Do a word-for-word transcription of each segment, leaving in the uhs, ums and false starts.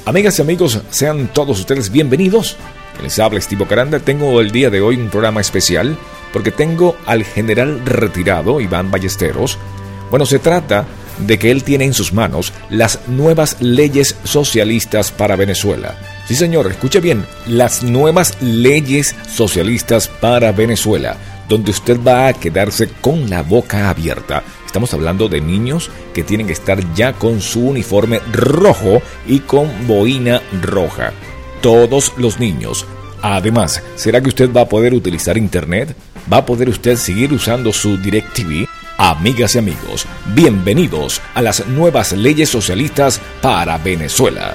Amigas y amigos, sean todos ustedes bienvenidos. Les habla Estivo Caranda. Tengo el día de hoy un programa especial porque tengo al general retirado Iván Ballesteros. Bueno, se trata de que él tiene en sus manos las nuevas leyes socialistas para Venezuela. Sí, señor, escuche bien, las nuevas leyes socialistas para Venezuela, donde usted va a quedarse con la boca abierta. Estamos hablando de niños que tienen que estar ya con su uniforme rojo y con boina roja. Todos los niños. Además, ¿será que usted va a poder utilizar internet? ¿Va a poder usted seguir usando su DirecTV? Amigas y amigos, bienvenidos a las nuevas leyes socialistas para Venezuela.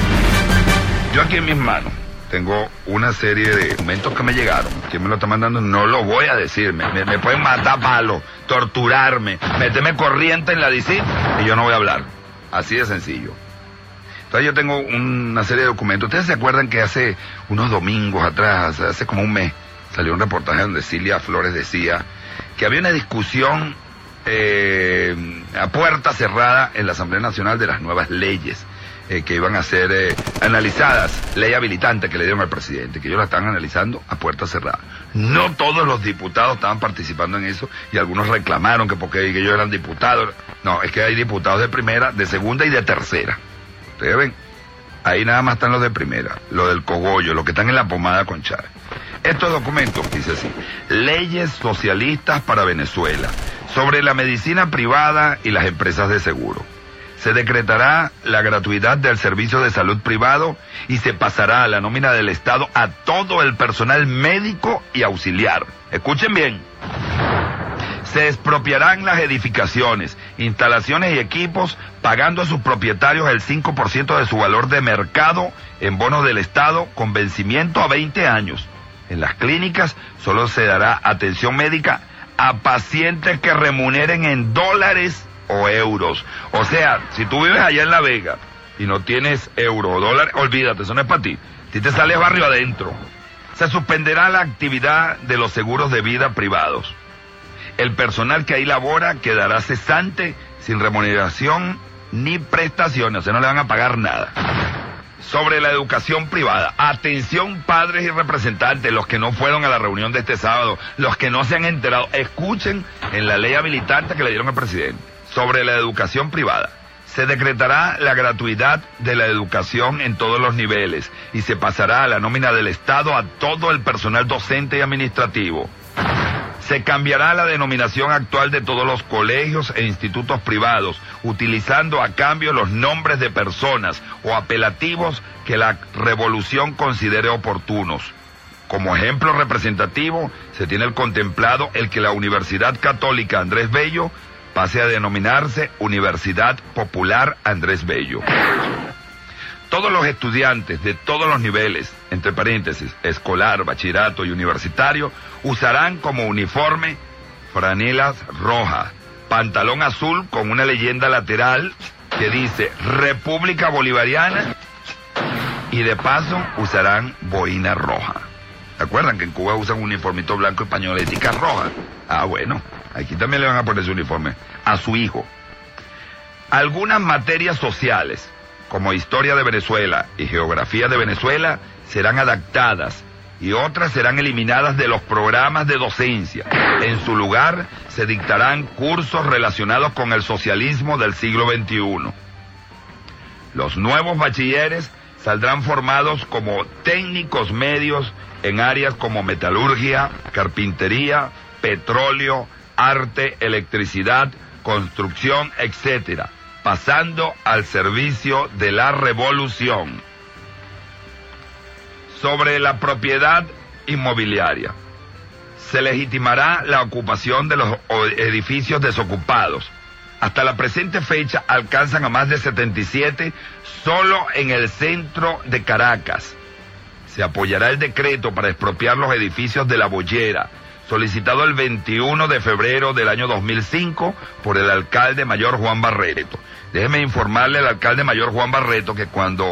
Yo aquí en mis manos tengo una serie de documentos que me llegaron. ¿Quién me lo está mandando? No lo voy a decir. Me, me, me pueden matar a palo, torturarme, meterme corriente en la D I C I y yo no voy a hablar. Así de sencillo. Entonces yo tengo una serie de documentos. ¿Ustedes se acuerdan que hace unos domingos atrás, hace como un mes, salió un reportaje donde Cilia Flores decía que había una discusión eh, a puerta cerrada en la Asamblea Nacional de las nuevas leyes eh, que iban a ser eh, analizadas, ley habilitante que le dieron al presidente, que ellos la están analizando a puerta cerrada. No todos los diputados estaban participando en eso y algunos reclamaron que porque ellos eran diputados. No, es que hay diputados de primera, de segunda y de tercera. Ustedes ven, ahí nada más están los de primera, los del cogollo, los que están en la pomada con Chávez. Estos documentos, dice así, leyes socialistas para Venezuela, sobre la medicina privada y las empresas de seguro. Se decretará la gratuidad del servicio de salud privado y se pasará a la nómina del Estado a todo el personal médico y auxiliar. Escuchen bien. Se expropiarán las edificaciones, instalaciones y equipos, pagando a sus propietarios el cinco por ciento de su valor de mercado en bonos del Estado con vencimiento a veinte años. En las clínicas solo se dará atención médica a pacientes que remuneren en dólares o euros. O sea, si tú vives allá en La Vega y no tienes euro o dólar, olvídate, eso no es para ti. Si te sales barrio adentro. Se suspenderá la actividad de los seguros de vida privados. El personal que ahí labora quedará cesante, sin remuneración ni prestaciones, o sea, no le van a pagar nada. Sobre la educación privada, atención padres y representantes, los que no fueron a la reunión de este sábado, los que no se han enterado, escuchen en la ley habilitante que le dieron al presidente. Sobre la educación privada, se decretará la gratuidad de la educación en todos los niveles y se pasará a la nómina del Estado a todo el personal docente y administrativo. Se cambiará la denominación actual de todos los colegios e institutos privados, utilizando a cambio los nombres de personas o apelativos que la revolución considere oportunos. Como ejemplo representativo, se tiene el contemplado el que la Universidad Católica Andrés Bello pase a denominarse Universidad Popular Andrés Bello. Todos los estudiantes de todos los niveles, entre paréntesis, escolar, bachillerato y universitario, usarán como uniforme franelas rojas, pantalón azul con una leyenda lateral que dice República Bolivariana y de paso usarán boina roja. ¿Se acuerdan que en Cuba usan un uniformito blanco y pañoletica roja? Ah, bueno, aquí también le van a poner su uniforme a su hijo. Algunas materias sociales, como Historia de Venezuela y Geografía de Venezuela, serán adaptadas y otras serán eliminadas de los programas de docencia. En su lugar, se dictarán cursos relacionados con el socialismo del siglo veintiuno. Los nuevos bachilleres saldrán formados como técnicos medios en áreas como metalurgia, carpintería, petróleo, arte, electricidad, construcción, etcétera, pasando al servicio de la revolución. Sobre la propiedad inmobiliaria, se legitimará la ocupación de los edificios desocupados. Hasta la presente fecha alcanzan a más de setenta y siete solo en el centro de Caracas. Se apoyará el decreto para expropiar los edificios de La Boyera, solicitado el veintiuno de febrero del año dos mil cinco por el alcalde mayor Juan Barreto. Déjeme informarle al alcalde mayor Juan Barreto que cuando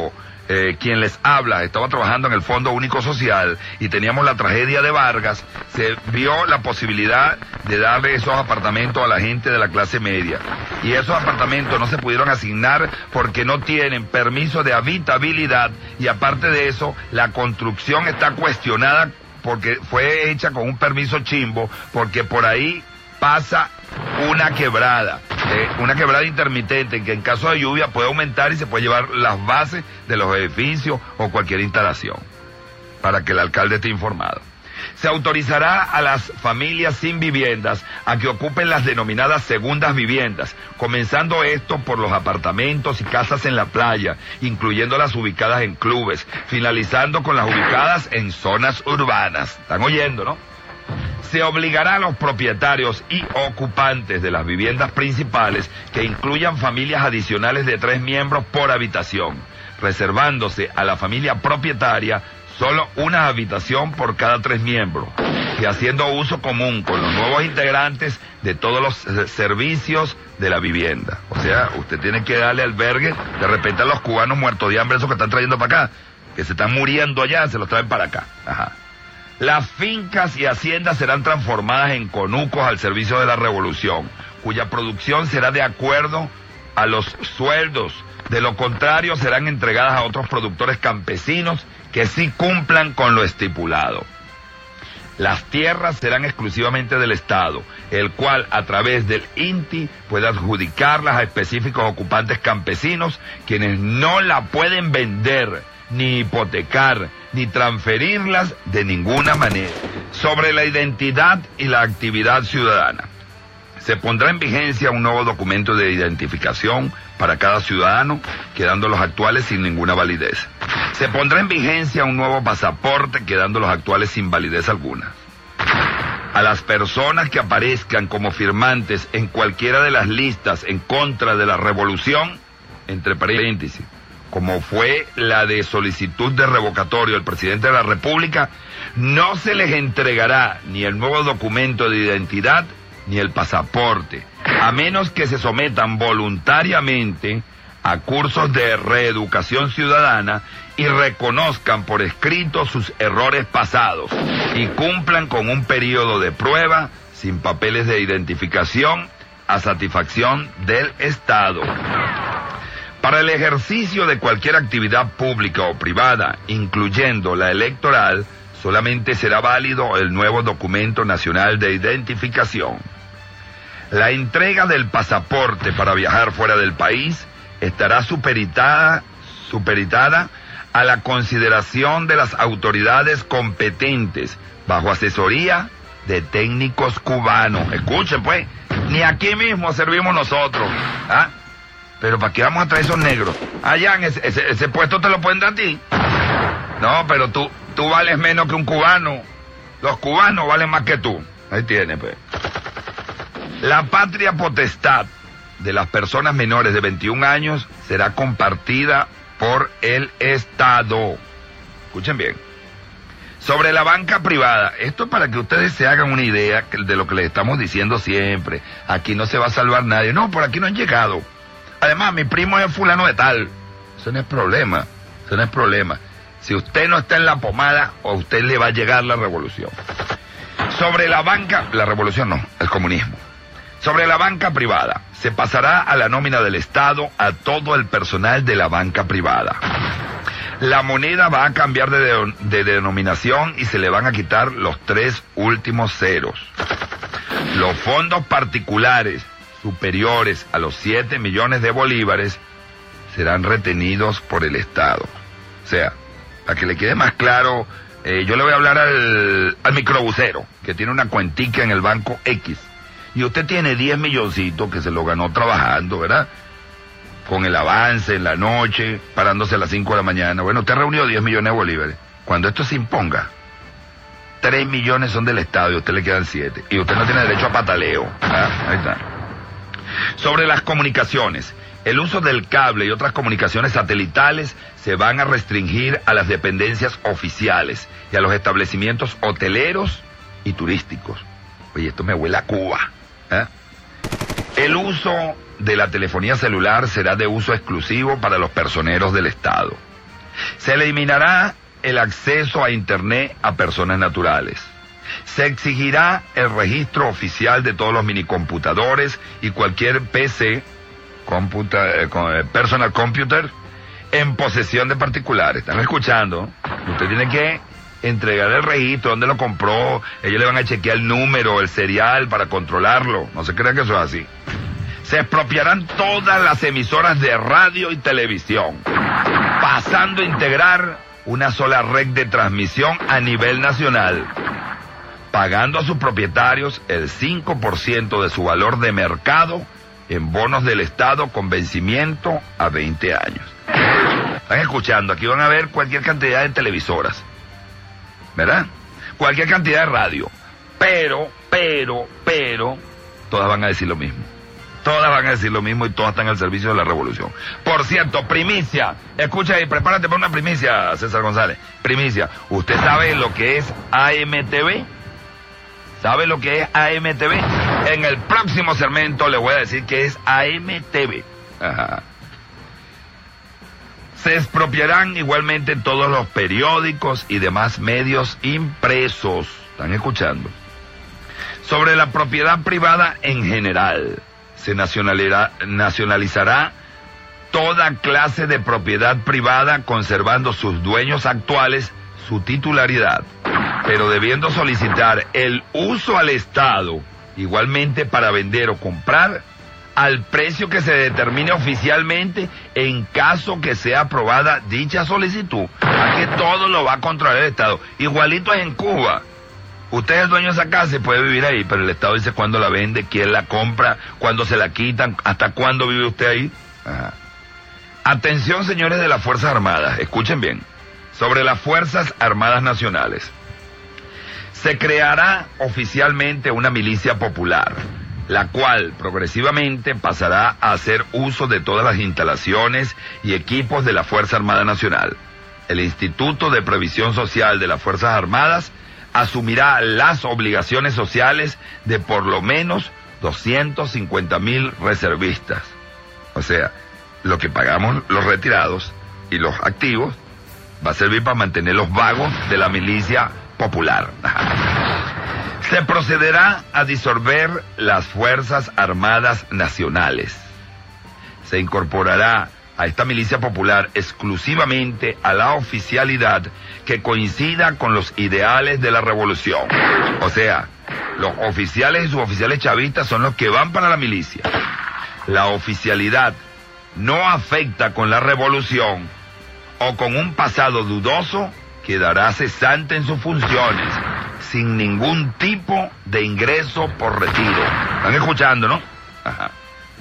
eh, quien les habla, estaba trabajando en el Fondo Único Social y teníamos la tragedia de Vargas, se vio la posibilidad de darle esos apartamentos a la gente de la clase media. Y esos apartamentos no se pudieron asignar porque no tienen permiso de habitabilidad, y aparte de eso, la construcción está cuestionada porque fue hecha con un permiso chimbo, porque por ahí pasa una quebrada, eh, una quebrada intermitente que en caso de lluvia puede aumentar y se puede llevar las bases de los edificios o cualquier instalación, para que el alcalde esté informado. Se autorizará a las familias sin viviendas a que ocupen las denominadas segundas viviendas, comenzando esto por los apartamentos y casas en la playa, incluyendo las ubicadas en clubes, finalizando con las ubicadas en zonas urbanas. ¿Están oyendo, no? Se obligará a los propietarios y ocupantes de las viviendas principales que incluyan familias adicionales de tres miembros por habitación, reservándose a la familia propietaria solo una habitación por cada tres miembros, y haciendo uso común con los nuevos integrantes de todos los servicios de la vivienda. O sea, usted tiene que darle albergue de repente a los cubanos muertos de hambre, esos que están trayendo para acá, que se están muriendo allá, se los traen para acá. Ajá. Las fincas y haciendas serán transformadas en conucos al servicio de la revolución, cuya producción será de acuerdo a los sueldos. De lo contrario, serán entregadas a otros productores campesinos que sí cumplan con lo estipulado. Las tierras serán exclusivamente del Estado, el cual a través del I N T I puede adjudicarlas a específicos ocupantes campesinos, quienes no la pueden vender, ni hipotecar, ni transferirlas de ninguna manera. Sobre la identidad y la actividad ciudadana. Se pondrá en vigencia un nuevo documento de identificación para cada ciudadano, quedando los actuales sin ninguna validez. Se pondrá en vigencia un nuevo pasaporte, quedando los actuales sin validez alguna. A las personas que aparezcan como firmantes en cualquiera de las listas en contra de la revolución, entre paréntesis, como fue la de solicitud de revocatorio del presidente de la República, no se les entregará ni el nuevo documento de identidad ni el pasaporte, a menos que se sometan voluntariamente a cursos de reeducación ciudadana y reconozcan por escrito sus errores pasados y cumplan con un periodo de prueba sin papeles de identificación a satisfacción del Estado. Para el ejercicio de cualquier actividad pública o privada, incluyendo la electoral, solamente será válido el nuevo documento nacional de identificación. La entrega del pasaporte para viajar fuera del país estará supeditada, supeditada a la consideración de las autoridades competentes, bajo asesoría de técnicos cubanos. Escuchen pues, ni aquí mismo servimos nosotros, ¿ah? Pero ¿para qué vamos a traer esos negros? Allá en ese, ese, ese puesto te lo pueden dar a ti. No, pero tú, tú vales menos que un cubano. Los cubanos valen más que tú. Ahí tienes, pues. La patria potestad de las personas menores de veintiún años será compartida por el Estado. Escuchen bien. Sobre la banca privada, esto es para que ustedes se hagan una idea de lo que les estamos diciendo siempre. Aquí no se va a salvar nadie. No, por aquí no han llegado. Además, mi primo es fulano de tal. Eso no es problema, eso no es problema. Si usted no está en la pomada, a usted le va a llegar la revolución. Sobre la banca, la revolución no, el comunismo. Sobre la banca privada, se pasará a la nómina del Estado a todo el personal de la banca privada. La moneda va a cambiar de, de, de denominación y se le van a quitar los tres últimos ceros. Los fondos particulares superiores a los siete millones de bolívares serán retenidos por el Estado. O sea, para que le quede más claro, eh, yo le voy a hablar al, al microbusero, que tiene una cuentica en el banco X, y usted tiene diez milloncitos que se lo ganó trabajando, ¿verdad? Con el avance en la noche, parándose a las cinco de la mañana. Bueno, usted reunió diez millones de bolívares. Cuando esto se imponga, tres millones son del Estado y a usted le quedan siete. Y usted no tiene derecho a pataleo. ¿Ah? Ahí está. Sobre las comunicaciones, el uso del cable y otras comunicaciones satelitales se van a restringir a las dependencias oficiales y a los establecimientos hoteleros y turísticos. Oye, esto me huele a Cuba. ¿eh? El uso de la telefonía celular será de uso exclusivo para los personeros del Estado. Se eliminará el acceso a Internet a personas naturales. Se exigirá el registro oficial de todos los minicomputadores y cualquier P C, computa, eh, personal computer, en posesión de particulares. ¿Están escuchando? Usted tiene que entregar el registro, dónde lo compró, ellos le van a chequear el número, el serial para controlarlo. No se crean que eso es así. Se expropiarán todas las emisoras de radio y televisión, pasando a integrar una sola red de transmisión a nivel nacional, pagando a sus propietarios el cinco por ciento de su valor de mercado en bonos del Estado con vencimiento a veinte años. Están escuchando, aquí van a ver cualquier cantidad de televisoras, ¿verdad? Cualquier cantidad de radio, pero, pero, pero, todas van a decir lo mismo. Todas van a decir lo mismo y todas están al servicio de la revolución. Por cierto, primicia. Escucha y prepárate para una primicia, César González. Primicia. ¿Usted sabe lo que es A M T V? ¿Sabe lo que es A M T V? En el próximo segmento le voy a decir que es A M T V. Ajá. Se expropiarán igualmente todos los periódicos y demás medios impresos. ¿Están escuchando? Sobre la propiedad privada en general. Se nacionalizará, nacionalizará toda clase de propiedad privada, conservando sus dueños actuales su titularidad, pero debiendo solicitar el uso al Estado, igualmente para vender o comprar, al precio que se determine oficialmente en caso que sea aprobada dicha solicitud. Aquí todo lo va a controlar el Estado. Igualito es en Cuba. Usted es el dueño de esa casa y puede vivir ahí, pero el Estado dice cuándo la vende, quién la compra, cuándo se la quitan, hasta cuándo vive usted ahí. Ajá. Atención, señores de las Fuerzas Armadas, escuchen bien. Sobre las Fuerzas Armadas Nacionales. Se creará oficialmente una milicia popular, la cual progresivamente pasará a hacer uso de todas las instalaciones y equipos de la Fuerza Armada Nacional. El Instituto de Previsión Social de las Fuerzas Armadas asumirá las obligaciones sociales de por lo menos doscientos cincuenta mil reservistas. O sea, lo que pagamos los retirados y los activos va a servir para mantener los vagos de la milicia popular. Se procederá a disolver las Fuerzas Armadas Nacionales. Se incorporará a esta milicia popular exclusivamente a la oficialidad que coincida con los ideales de la revolución. O sea, los oficiales y suboficiales chavistas son los que van para la milicia. La oficialidad no afecta con la revolución o con un pasado dudoso, quedará cesante en sus funciones, sin ningún tipo de ingreso por retiro. ¿Están escuchando, no? Ajá.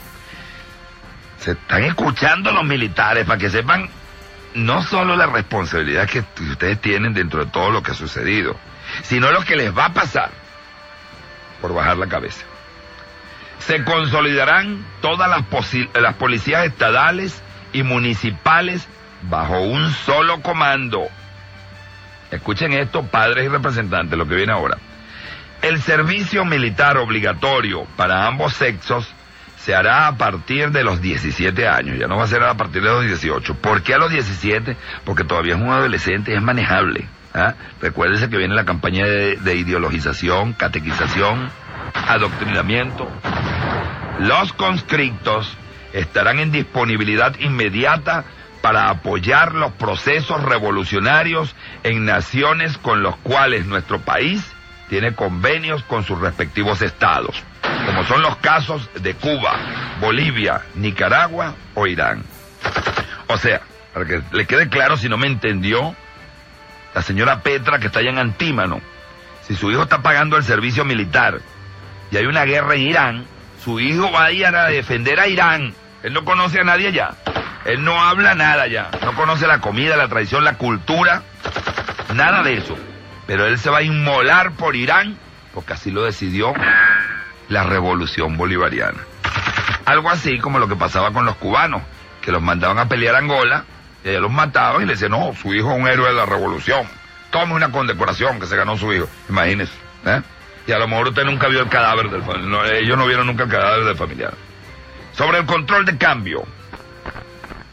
Se están escuchando los militares para que sepan no solo la responsabilidad que ustedes tienen dentro de todo lo que ha sucedido, sino lo que les va a pasar por bajar la cabeza. Se consolidarán todas las, las policías estatales y municipales bajo un solo comando. Escuchen esto, padres y representantes, lo que viene ahora. El servicio militar obligatorio para ambos sexos se hará a partir de los diecisiete años, ya no va a ser a partir de los dieciocho. ¿Por qué a los diecisiete? Porque todavía es un adolescente y es manejable. ¿Ah? Recuérdense que viene la campaña de, de ideologización, catequización, adoctrinamiento. Los conscriptos estarán en disponibilidad inmediata para apoyar los procesos revolucionarios en naciones con los cuales nuestro país tiene convenios con sus respectivos estados, como son los casos de Cuba, Bolivia, Nicaragua o Irán. O sea, para que le quede claro, si no me entendió, la señora Petra, que está allá en Antímano, si su hijo está pagando el servicio militar y hay una guerra en Irán, su hijo va a ir a defender a Irán. Él no conoce a nadie allá, él no habla nada allá, no conoce la comida, la tradición, la cultura, nada de eso. Pero él se va a inmolar por Irán, porque así lo decidió la revolución bolivariana. Algo así como lo que pasaba con los cubanos, que los mandaban a pelear a Angola, y ellos los mataban y le decían, no, su hijo es un héroe de la revolución, tome una condecoración que se ganó su hijo, imagínese, ¿eh? Y a lo mejor usted nunca vio el cadáver del familiar, no, ellos no vieron nunca el cadáver del familiar. Sobre el control de cambio,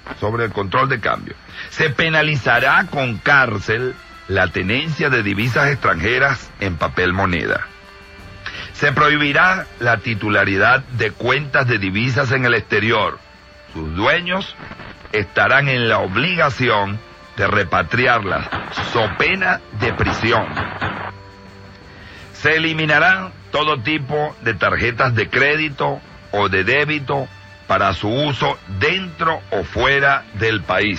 sobre el control de cambio. Se penalizará con cárcel la tenencia de divisas extranjeras en papel moneda. Se prohibirá la titularidad de cuentas de divisas en el exterior. Sus dueños estarán en la obligación de repatriarlas, so pena de prisión. Se eliminarán todo tipo de tarjetas de crédito o de débito para su uso dentro o fuera del país.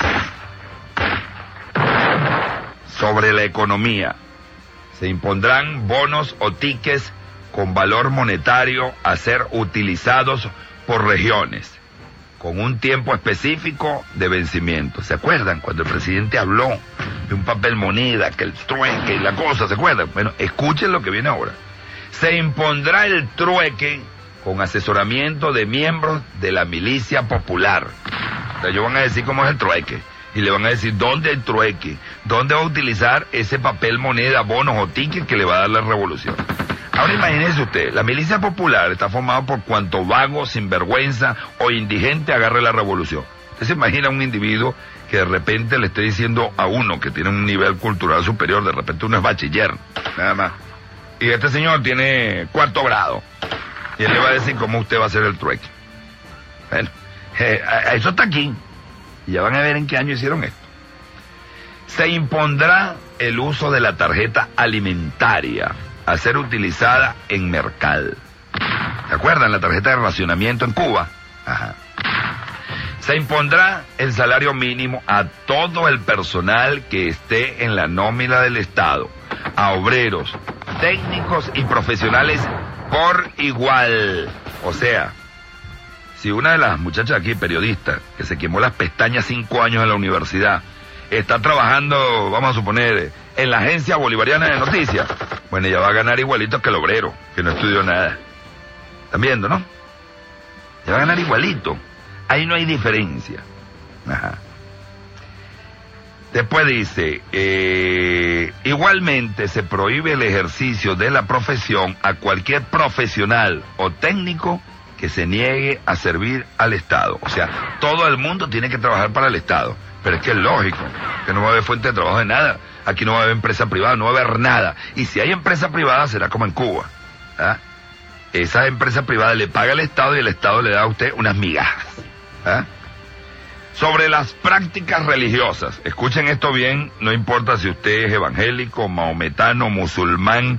Sobre la economía, se impondrán bonos o tickets con valor monetario a ser utilizados por regiones, con un tiempo específico de vencimiento. ¿Se acuerdan cuando el presidente habló de un papel moneda, que el trueque y la cosa? ¿Se acuerdan? Bueno, escuchen lo que viene ahora. Se impondrá el trueque con asesoramiento de miembros de la milicia popular. O sea, ellos van a decir cómo es el trueque y le van a decir dónde hay trueque, dónde va a utilizar ese papel moneda, bonos o tickets que le va a dar la revolución. Ahora imagínese usted, la milicia popular está formada por cuanto vago, sinvergüenza o indigente agarre la revolución. Usted se imagina un individuo que de repente le esté diciendo a uno que tiene un nivel cultural superior, de repente uno es bachiller, nada más, y este señor tiene cuarto grado, y él le va a decir cómo usted va a hacer el trueque. Bueno, eh, eso está aquí, y ya van a ver en qué año hicieron esto. Se impondrá el uso de la tarjeta alimentaria a ser utilizada en Mercal. ¿Se acuerdan la tarjeta de racionamiento en Cuba? Ajá. Se impondrá el salario mínimo a todo el personal que esté en la nómina del Estado, a obreros, técnicos y profesionales por igual. O sea, si una de las muchachas aquí, periodista, que se quemó las pestañas cinco años en la universidad, está trabajando, vamos a suponer, en la Agencia Bolivariana de Noticias, bueno, ella va a ganar igualito que el obrero, que no estudió nada. ¿Están viendo, no? Ella va a ganar igualito. Ahí no hay diferencia. Ajá. Después dice, eh, igualmente se prohíbe el ejercicio de la profesión a cualquier profesional o técnico que se niegue a servir al Estado. O sea, todo el mundo tiene que trabajar para el Estado. Pero es que es lógico, que no va a haber fuente de trabajo de nada. Aquí no va a haber empresa privada, no va a haber nada. Y si hay empresa privada, será como en Cuba. ¿Ah? Esa empresa privada le paga al Estado y el Estado le da a usted unas migajas. ¿Ah? Sobre las prácticas religiosas, escuchen esto bien, no importa si usted es evangélico, maometano, musulmán,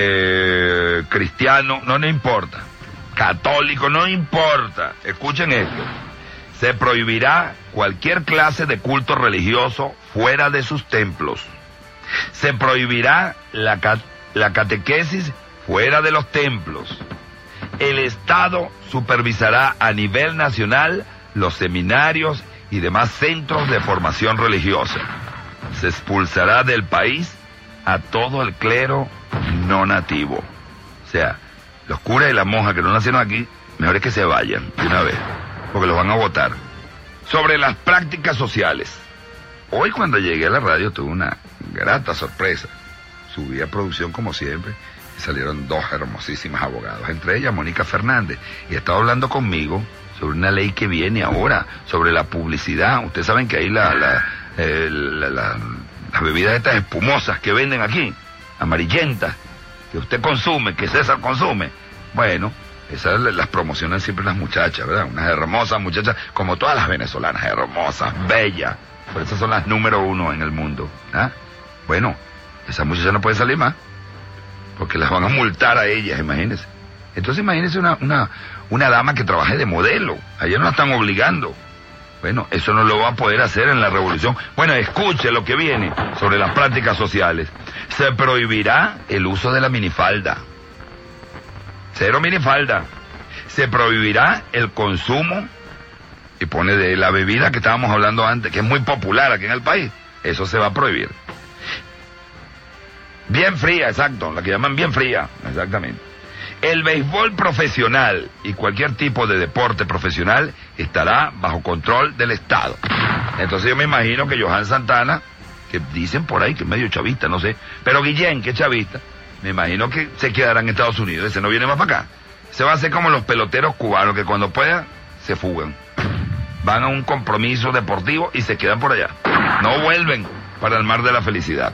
eh, cristiano, no, no importa. Católico, no importa. Escuchen esto. Se prohibirá cualquier clase de culto religioso fuera de sus templos. Se prohibirá la, la catequesis fuera de los templos. El Estado supervisará a nivel nacional los seminarios y demás centros de formación religiosa. Se expulsará del país a todo el clero no nativo. O sea, los curas y las monjas que no nacieron aquí, mejor es que se vayan de una vez, porque los van a votar. Sobre las prácticas sociales. Hoy cuando llegué a la radio tuve una grata sorpresa. Subí a producción como siempre y salieron dos hermosísimas abogados, entre ellas Mónica Fernández, y estaba hablando conmigo sobre una ley que viene ahora, sobre la publicidad. Ustedes saben que hay la, la, eh, la, la, las bebidas estas espumosas que venden aquí, amarillentas, que usted consume, que César consume. Bueno, esas las promocionan siempre las muchachas, ¿verdad? Unas hermosas muchachas, como todas las venezolanas, hermosas, bellas. Por eso son las número uno en el mundo. ¿Ah? Bueno, esas muchachas no pueden salir más, porque las van a multar a ellas, imagínense. Entonces imagínense una, una, una dama que trabaje de modelo. A ella no la están obligando. Bueno, eso no lo va a poder hacer en la revolución. Bueno, escuche lo que viene sobre las prácticas sociales. Se prohibirá el uso de la minifalda. Cero minifalda. Se prohibirá el consumo, y pone de la bebida que estábamos hablando antes, que es muy popular aquí en el país. Eso se va a prohibir. Bien fría, exacto, la que llaman bien fría, exactamente. El béisbol profesional y cualquier tipo de deporte profesional estará bajo control del Estado. Entonces yo me imagino que Johan Santana, que dicen por ahí que es medio chavista, no sé, pero Guillén, que es chavista, me imagino que se quedará en Estados Unidos, ese no viene más para acá. Se va a hacer como los peloteros cubanos, que cuando puedan, se fugan. van a un compromiso deportivo y se quedan por allá. No vuelven para el mar de la felicidad.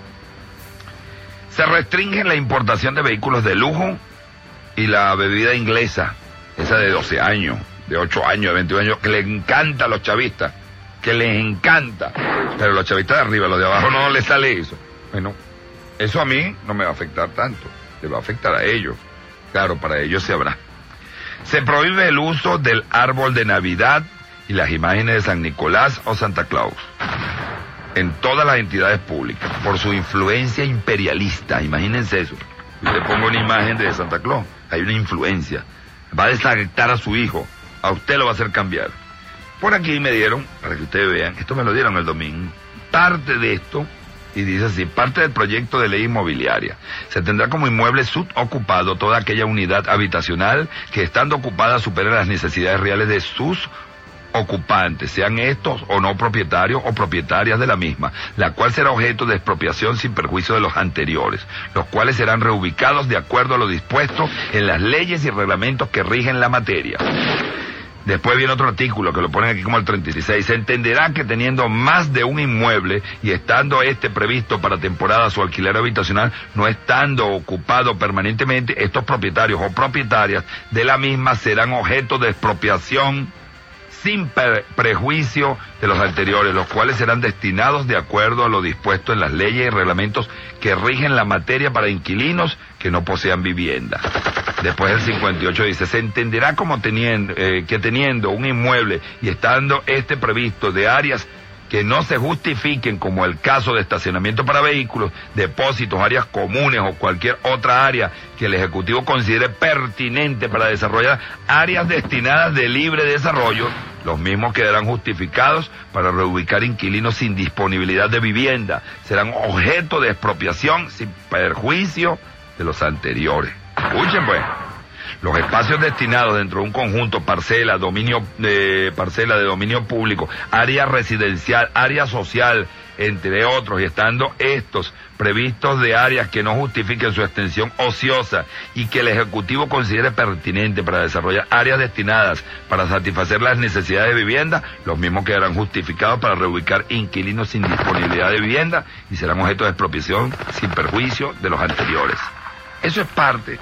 Se restringe la importación de vehículos de lujo y la bebida inglesa, esa de doce años, de ocho años, de veintiún años, que les encanta a los chavistas, que les encanta. Pero los chavistas de arriba, los de abajo no les sale eso. Bueno, eso a mí no me va a afectar tanto, le va a afectar a ellos. Claro, para ellos se habrá. Se prohíbe el uso del árbol de Navidad y las imágenes de San Nicolás o Santa Claus en todas las entidades públicas, por su influencia imperialista. Imagínense eso. Yo le pongo una imagen de Santa Claus, hay una influencia. Va a desafectar a su hijo, a usted lo va a hacer cambiar. Por aquí me dieron, para que ustedes vean, esto me lo dieron el domingo, parte de esto, y dice así: parte del proyecto de ley inmobiliaria. Se tendrá como inmueble subocupado toda aquella unidad habitacional que, estando ocupada, supere las necesidades reales de sus ocupantes, sean estos o no propietarios o propietarias de la misma, la cual será objeto de expropiación sin perjuicio de los anteriores, los cuales serán reubicados de acuerdo a lo dispuesto en las leyes y reglamentos que rigen la materia. Después viene otro artículo que lo ponen aquí como el treinta y seis. Se entenderá que teniendo más de un inmueble y estando este previsto para temporadas o alquiler habitacional, no estando ocupado permanentemente, estos propietarios o propietarias de la misma serán objeto de expropiación sin pre prejuicio de los anteriores, los cuales serán destinados de acuerdo a lo dispuesto en las leyes y reglamentos que rigen la materia para inquilinos que no posean vivienda. Después el cincuenta y ocho dice: se entenderá como teniendo, eh, que teniendo un inmueble y estando este previsto de áreas que no se justifiquen, como el caso de estacionamiento para vehículos, depósitos, áreas comunes o cualquier otra área que el Ejecutivo considere pertinente para desarrollar áreas destinadas de libre desarrollo, los mismos quedarán justificados para reubicar inquilinos sin disponibilidad de vivienda. Serán objeto de expropiación sin perjuicio de los anteriores. Escuchen pues. Los espacios destinados dentro de un conjunto, parcela, dominio de parcela de dominio público, área residencial, área social, entre otros, y estando estos previstos de áreas que no justifiquen su extensión ociosa y que el Ejecutivo considere pertinente para desarrollar áreas destinadas para satisfacer las necesidades de vivienda, los mismos quedarán justificados para reubicar inquilinos sin disponibilidad de vivienda y serán objeto de expropiación sin perjuicio de los anteriores. Eso es parte,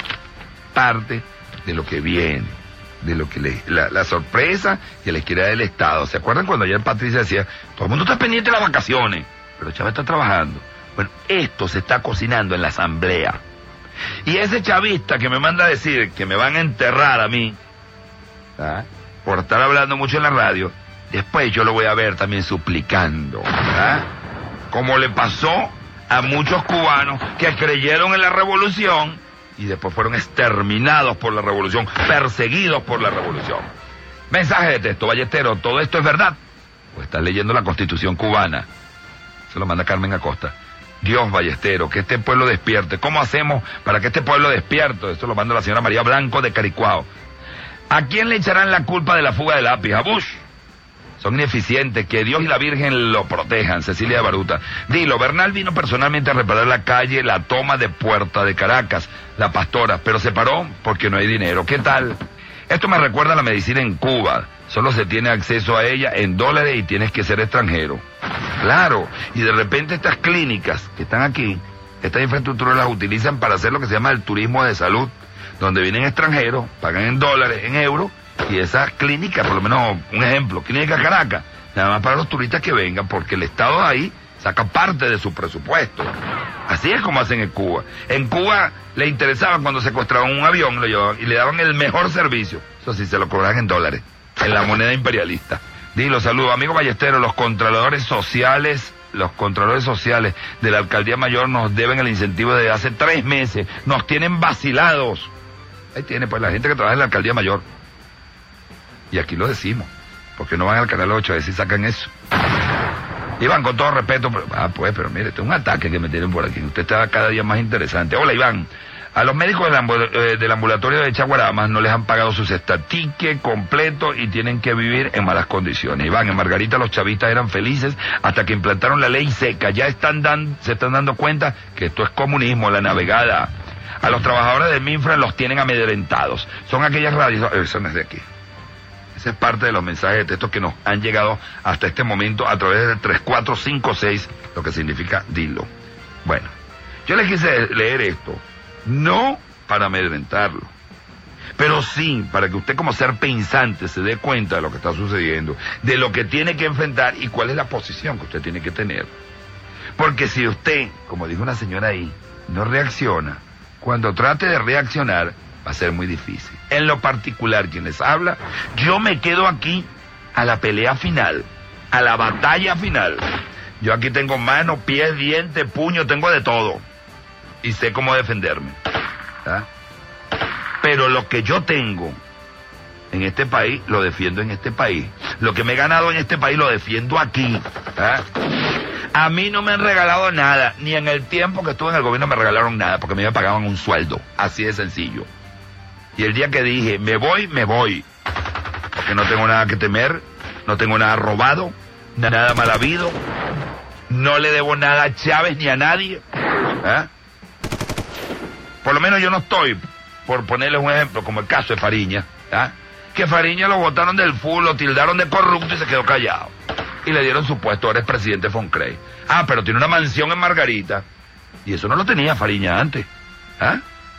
parte de lo que viene, de lo que le, la, la sorpresa que les quiere dar el Estado. ¿Se acuerdan cuando ayer Patricia decía, todo el mundo está pendiente de las vacaciones, pero Chávez está trabajando? Bueno, esto se está cocinando en la asamblea. Y ese chavista que me manda a decir que me van a enterrar a mí, ¿ah?, por estar hablando mucho en la radio, después yo lo voy a ver también suplicando, ¿ah?, como le pasó a muchos cubanos que creyeron en la revolución y después fueron exterminados por la revolución, perseguidos por la revolución. Mensaje de texto: Ballestero, ¿todo esto es verdad? ¿O estás leyendo la Constitución cubana? Se lo manda Carmen Acosta. Dios, Ballestero, que este pueblo despierte. ¿Cómo hacemos para que este pueblo despierte? Esto lo manda la señora María Blanco de Caricuao. ¿A quién le echarán la culpa de la fuga de lápiz? ¿A Bush? Son ineficientes, que Dios y la Virgen lo protejan. Cecilia de Baruta. Dilo, Bernal vino personalmente a reparar la calle La Toma de Puerta de Caracas, La Pastora, pero se paró porque no hay dinero. ¿Qué tal? Esto me recuerda a la medicina en Cuba. Solo se tiene acceso a ella en dólares y tienes que ser extranjero. Claro, y de repente estas clínicas que están aquí, estas infraestructuras las utilizan para hacer lo que se llama el turismo de salud, donde vienen extranjeros, pagan en dólares, en euros, y esas clínicas, por lo menos un ejemplo, Clínica Caracas, nada más para los turistas que vengan, porque el Estado ahí saca parte de su presupuesto. Así es como hacen en Cuba. En Cuba le interesaba cuando secuestraban un avión, lo llevaban y le daban el mejor servicio. Eso sí, se lo cobraban en dólares, en la moneda imperialista. Dilo, saludos, amigo Ballestero. Los contralores sociales, los contralores sociales de la Alcaldía Mayor nos deben el incentivo de hace tres meses. Nos tienen vacilados. Ahí tiene, pues, la gente que trabaja en la Alcaldía Mayor. Y aquí lo decimos, porque no van al Canal ocho a ver si sacan eso. Iván, con todo respeto, pero, ah, pues, pero mire, este es un ataque que me tienen por aquí. Usted está cada día más interesante. Hola, Iván. A los médicos del, ambul eh, del ambulatorio de Chaguaramas no les han pagado su cesta tique completo y tienen que vivir en malas condiciones. Iván, en Margarita los chavistas eran felices hasta que implantaron la ley seca. Ya están dan se están dando cuenta que esto es comunismo, la navegada. A los trabajadores del Minfra los tienen amedrentados. Son aquellas radios... Eso no es de aquí. Esa es parte de los mensajes de texto que nos han llegado hasta este momento a través del tres cuatro cinco seis, lo que significa dilo. Bueno, yo les quise leer esto, no para amedrentarlo, pero sí para que usted como ser pensante se dé cuenta de lo que está sucediendo, de lo que tiene que enfrentar y cuál es la posición que usted tiene que tener. Porque si usted, como dijo una señora ahí, no reacciona, cuando trate de reaccionar va a ser muy difícil. En lo particular, quien les habla, yo me quedo aquí a la pelea final, a la batalla final. Yo aquí tengo manos, pies, dientes, puño, tengo de todo. Y sé cómo defenderme. ¿Ah? Pero lo que yo tengo en este país, lo defiendo en este país. Lo que me he ganado en este país, lo defiendo aquí. ¿Ah? A mí no me han regalado nada, ni en el tiempo que estuve en el gobierno me regalaron nada, porque a mí me pagaban un sueldo, así de sencillo. Y el día que dije, me voy, me voy, porque no tengo nada que temer, no tengo nada robado, nada mal habido, no le debo nada a Chávez ni a nadie. ¿Eh? Por lo menos yo no estoy, por ponerles un ejemplo, como el caso de Fariña, ¿eh? Que Fariña lo botaron del fútbol, lo tildaron de corrupto y se quedó callado. Y le dieron su puesto, ahora es presidente de Foncrey. Ah, pero tiene una mansión en Margarita. Y eso no lo tenía Fariña antes. ¿Ah?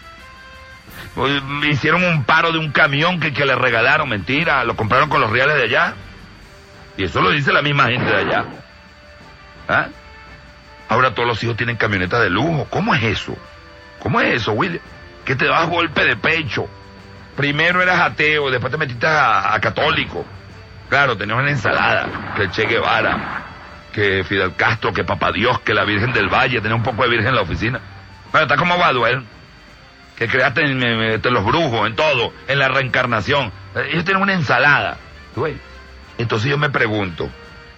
Hicieron un paro de un camión que, que le regalaron, mentira, lo compraron con los reales de allá. Y eso lo dice la misma gente de allá. ¿Ah? Ahora todos los hijos tienen camionetas de lujo. ¿Cómo es eso? ¿Cómo es eso, William? Que te das golpe de pecho. Primero eras ateo, después te metiste a, a católico. Claro, tenías una ensalada, que el Che Guevara, que Fidel Castro, que Papá Dios, que la Virgen del Valle, tenía un poco de virgen en la oficina. Bueno, está como Baduel, que creaste en, en, en los brujos, en todo, en la reencarnación. Ellos tienen una ensalada. ¿Tú ves? Entonces yo me pregunto,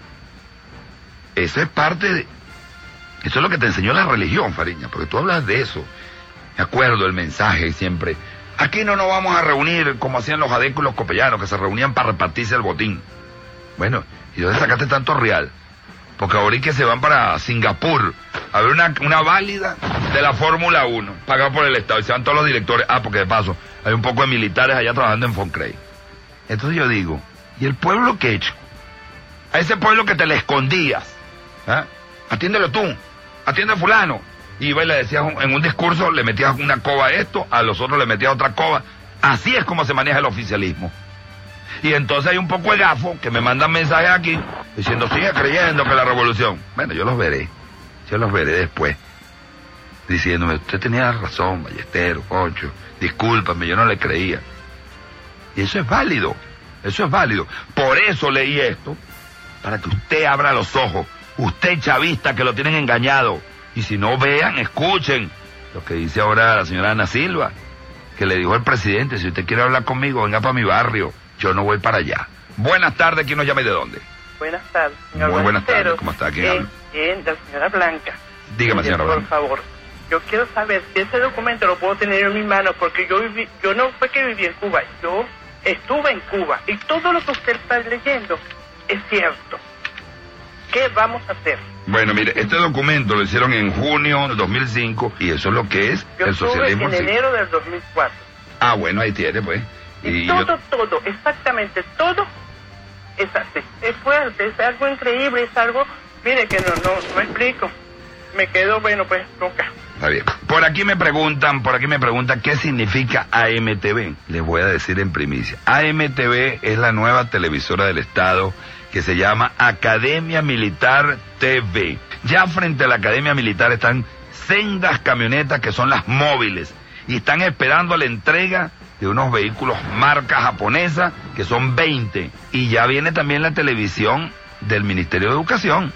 eso es parte de... Eso es lo que te enseñó la religión, Fariña, porque tú hablas de eso. Me acuerdo el mensaje siempre... Aquí no nos vamos a reunir como hacían los adecos y los copellanos, que se reunían para repartirse el botín. Bueno, ¿y dónde sacaste tanto real? Porque ahorita se van para Singapur a ver una, una válida de la Fórmula uno, pagada por el Estado, y se van todos los directores. Ah, porque de paso, hay un poco de militares allá trabajando en Foncrey. Entonces yo digo, ¿y el pueblo qué he hecho? A ese pueblo que te le escondías, ¿eh? Atiéndelo tú, atiende a fulano. Y iba y le decías en un discurso, le metías una coba a esto, a los otros le metías otra coba. Así es como se maneja el oficialismo. Y entonces hay un poco de gafo que me mandan mensajes aquí diciendo, sigue creyendo que la revolución. Bueno, yo los veré, yo los veré después. Diciéndome, usted tenía razón, Ballesteros, Concho, discúlpame, yo no le creía. Y eso es válido, eso es válido. Por eso leí esto, para que usted abra los ojos. Usted chavista que lo tienen engañado. Y si no, vean, escuchen lo que dice ahora la señora Ana Silva, que le dijo al presidente, si usted quiere hablar conmigo, venga para mi barrio, yo no voy para allá. Buenas tardes, ¿quién nos llama y de dónde? Buenas tardes, señor. Muy buenas tardes, ¿cómo está? ¿Quién eh, habla? Bien, la señora Blanca. Dígame, señora Por Blanca. favor, yo quiero saber si ese documento lo puedo tener en mis manos, porque yo viví, yo no fue que viví en Cuba, yo estuve en Cuba, y todo lo que usted está leyendo es cierto. ¿Qué vamos a hacer? Bueno, mire, este documento lo hicieron en junio del dos mil cinco y eso es lo que es yo el socialismo. Yo estuve en enero del dos mil cuatro. Ah, bueno, ahí tiene, pues. Y, y todo, yo... todo, exactamente todo es así. Es fuerte, es algo increíble, es algo... Mire que no, no, no explico. Me quedo, bueno, pues, nunca. Está bien. Por aquí me preguntan, por aquí me preguntan qué significa A M T V. Les voy a decir en primicia. A M T V es la nueva televisora del Estado que se llama Academia Militar T V. Ya frente a la Academia Militar están sendas camionetas que son las móviles y están esperando la entrega de unos vehículos marca japonesa que son veinte. Y ya viene también la televisión del Ministerio de Educación.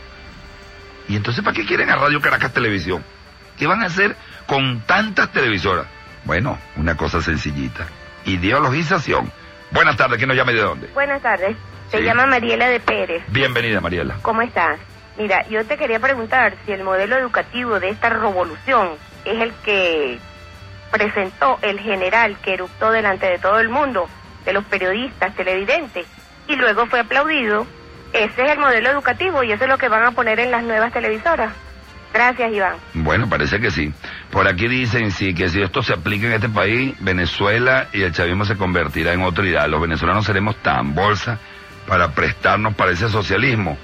Y entonces, ¿para qué quieren a Radio Caracas Televisión? ¿Qué van a hacer con tantas televisoras? Bueno, una cosa sencillita. Ideologización. Buenas tardes, ¿quién nos llama y de dónde? Buenas tardes. Se Sí. llama Mariela de Pérez. Bienvenida, Mariela. ¿Cómo estás? Mira, yo te quería preguntar si el modelo educativo de esta revolución es el que presentó el general que eructó delante de todo el mundo, de los periodistas, televidentes, y luego fue aplaudido. Ese es el modelo educativo y eso es lo que van a poner en las nuevas televisoras. Gracias, Iván. Bueno, parece que sí. Por aquí dicen, sí, que si esto se aplica en este país, Venezuela y el chavismo se convertirá en otra idea. Los venezolanos seremos tan bolsa para prestarnos para ese socialismo.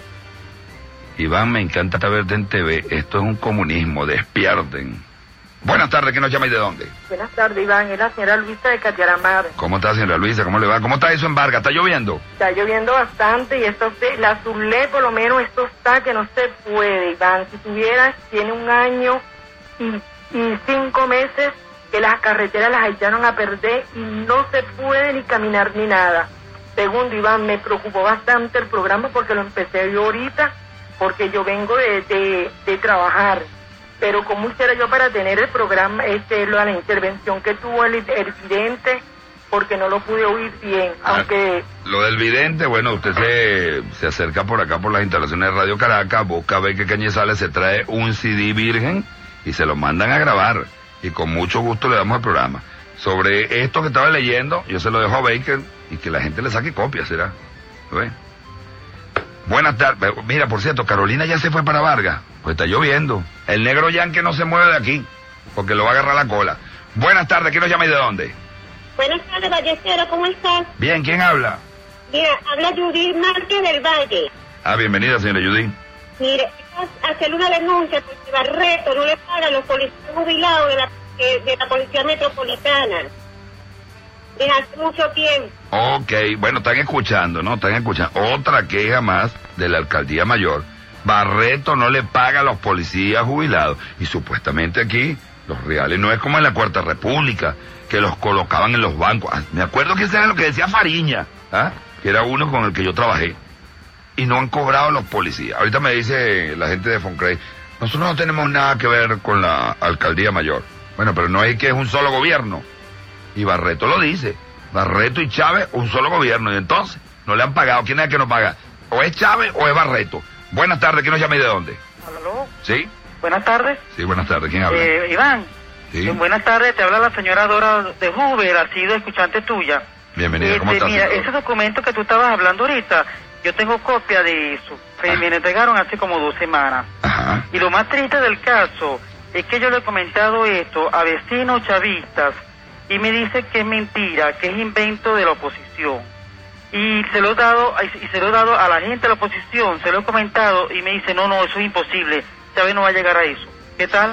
Iván, me encanta verte en T V. Esto es un comunismo, despierten. Buenas tardes, ¿quién nos llama y de dónde? Buenas tardes, Iván. Es la señora Luisa de Catiaramar. ¿Cómo está, señora Luisa? ¿Cómo le va? ¿Cómo está eso en Vargas? ¿Está lloviendo? Está lloviendo bastante y esto se, la Zulé, por lo menos, esto está que no se puede, Iván. Si tuvieras, tiene un año y, y cinco meses que las carreteras las echaron a perder y no se puede ni caminar ni nada. Segundo, Iván, me preocupó bastante el programa porque lo empecé yo ahorita, porque yo vengo de, de, de trabajar. Pero ¿cómo hiciera yo para tener el programa, este, la, la intervención que tuvo el, el vidente? Porque no lo pude oír bien, Ah, aunque... Lo del vidente, bueno, usted se, se acerca por acá por las instalaciones de Radio Caracas, busca ver qué Cañizales se trae un C D virgen y se lo mandan a grabar. Y con mucho gusto le damos el programa. Sobre esto que estaba leyendo, yo se lo dejo a Baker y que la gente le saque copias, ¿será? ¿Lo ve? Buenas tardes. Mira, por cierto, Carolina ya se fue para Vargas. Pues está lloviendo. El negro Yankee no se mueve de aquí, porque lo va a agarrar la cola. Buenas tardes, ¿quién nos llama y de dónde? Buenas tardes, Ballestero, ¿cómo estás? Bien, ¿quién habla? Mira, habla Judith Márquez del Valle. Ah, bienvenida, señora Judy. Mire, vamos a hacer una denuncia porque Barreto no le paga a los policías jubilados de la, de, de la Policía Metropolitana. Desde hace mucho tiempo. Ok, bueno, están escuchando, ¿no? Están escuchando. Otra queja más de la Alcaldía Mayor. Barreto no le paga a los policías jubilados. Y supuestamente aquí, los reales no es como en la Cuarta República, que los colocaban en los bancos. Ah, me acuerdo que eso era lo que decía Fariña, ¿ah? Que era uno con el que yo trabajé. Y no han cobrado los policías. Ahorita me dice la gente de Foncrey, nosotros no tenemos nada que ver con la Alcaldía Mayor. Bueno, pero no es que es un solo gobierno. Y Barreto lo dice. Barreto y Chávez, un solo gobierno. Y entonces, no le han pagado. ¿Quién es el que no paga? O es Chávez o es Barreto. Buenas tardes, ¿quién nos llama y de dónde? ¿Aló? ¿Sí? Buenas tardes. Sí, buenas tardes, ¿quién habla? Eh, Iván. Sí. Eh, buenas tardes, te habla la señora Dora de Hoover, ha sido escuchante tuya. Bienvenida, ¿cómo Este, estás? Mira, señor? ese documento que tú estabas hablando ahorita, yo tengo copia de eso. Me, Ah. me lo entregaron hace como dos semanas. Ajá. Y lo más triste del caso es que yo le he comentado esto a vecinos chavistas y me dice que es mentira, que es invento de la oposición. Y se lo he dado y se lo he dado a la gente de la oposición, se lo he comentado y me dice, no, no, eso es imposible, Chávez no va a llegar a eso. ¿Qué tal?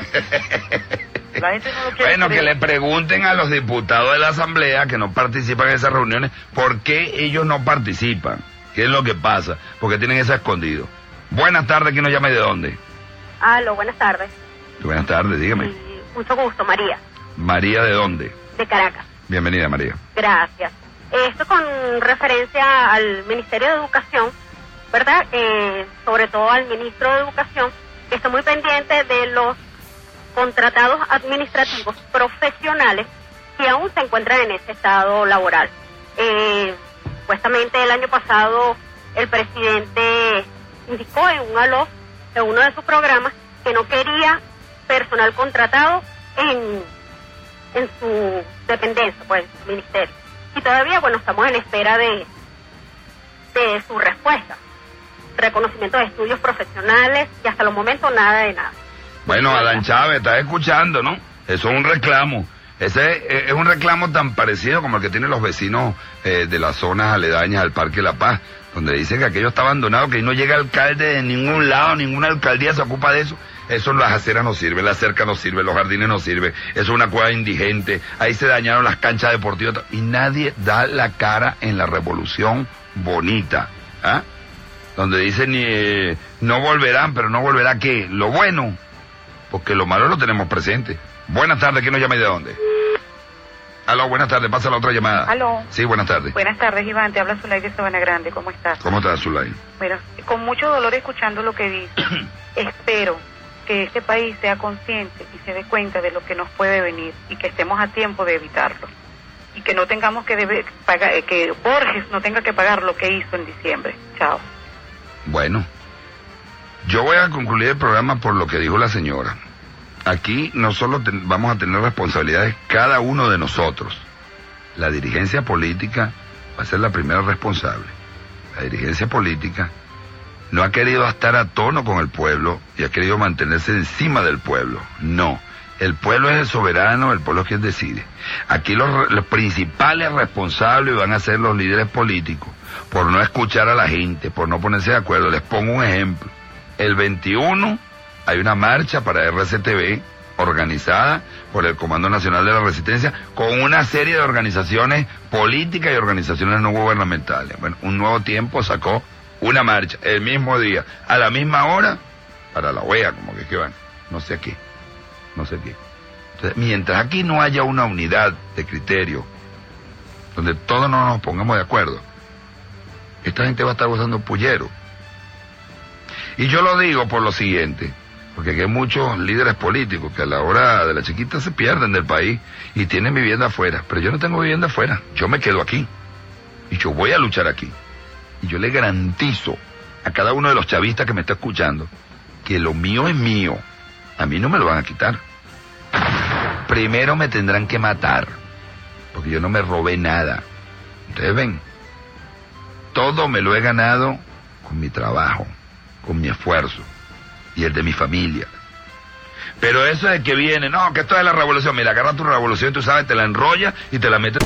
La gente no lo quiere Bueno, que creer. le pregunten a los diputados de la Asamblea que no participan en esas reuniones por qué ellos no participan. ¿Qué es lo que pasa? Porque tienen eso escondido. Buenas tardes, ¿quién nos llama y de dónde? Aló, buenas tardes. Buenas tardes, dígame. Y mucho gusto, María, María, ¿de dónde? de Caracas. Bienvenida, María. Gracias. Esto con referencia al Ministerio de Educación, ¿verdad? Eh, sobre todo al ministro de Educación, que está muy pendiente de los contratados administrativos profesionales que aún se encuentran en ese estado laboral. Eh, supuestamente el año pasado el presidente indicó en un aló, en uno de sus programas, que no quería personal contratado en, en su dependencia, pues, su ministerio. Y todavía, bueno, estamos en espera de, de su respuesta. Reconocimiento de estudios profesionales y hasta los momentos nada de nada. Bueno, Adán Chávez, estás escuchando, ¿no? Eso es un reclamo. Ese es un reclamo tan parecido como el que tienen los vecinos eh, de las zonas aledañas al Parque La Paz, donde dicen que aquello está abandonado, que ahí no llega alcalde de ningún lado, ninguna alcaldía se ocupa de eso. Eso las aceras no sirven, la cerca no sirve, los jardines no sirven, eso es una cueva indigente, ahí se dañaron las canchas deportivas y nadie da la cara en la revolución bonita, ¿ah? Donde dicen eh, no volverán, pero no volverá ¿qué? Lo bueno, porque lo malo lo tenemos presente. Buenas tardes, ¿quién nos llama y de dónde? Aló, buenas tardes, pasa la otra llamada. Aló. Sí, buenas tardes. Buenas tardes, Iván. Te habla Zulay de Sabana Grande. ¿Cómo estás? ¿Cómo estás, Zulay? Bueno, con mucho dolor escuchando lo que dices. Espero que este país sea consciente y se dé cuenta de lo que nos puede venir y que estemos a tiempo de evitarlo. Y que no tengamos que debe, pagar, que Borges no tenga que pagar lo que hizo en diciembre. Chao. Bueno, yo voy a concluir el programa por lo que dijo la señora. Aquí no solo ten, vamos a tener responsabilidades cada uno de nosotros. La dirigencia política va a ser la primera responsable. La dirigencia política no ha querido estar a tono con el pueblo y ha querido mantenerse encima del pueblo. No, el pueblo es el soberano, el pueblo es quien decide. Aquí los, los principales responsables van a ser los líderes políticos por no escuchar a la gente, por no ponerse de acuerdo. Les pongo un ejemplo. El veintiuno hay una marcha para R C T V organizada por el Comando Nacional de la Resistencia con una serie de organizaciones políticas y organizaciones no gubernamentales. Bueno, Un Nuevo Tiempo sacó una marcha el mismo día, a la misma hora, para la O E A, como que, que van, no sé qué, no sé qué. Entonces, mientras aquí no haya una unidad de criterio, donde todos no nos pongamos de acuerdo, esta gente va a estar gozando pullero. Y yo lo digo por lo siguiente, porque aquí hay muchos líderes políticos que a la hora de la chiquita se pierden del país y tienen vivienda afuera, pero yo no tengo vivienda afuera, yo me quedo aquí, y yo voy a luchar aquí. Y yo le garantizo a cada uno de los chavistas que me está escuchando que lo mío es mío. A mí no me lo van a quitar. Primero me tendrán que matar, porque yo no me robé nada. Ustedes ven, todo me lo he ganado con mi trabajo, con mi esfuerzo y el de mi familia. Pero eso de que viene, no, que esto es la revolución. Mira, agarra tu revolución, tú sabes, te la enrollas y te la metes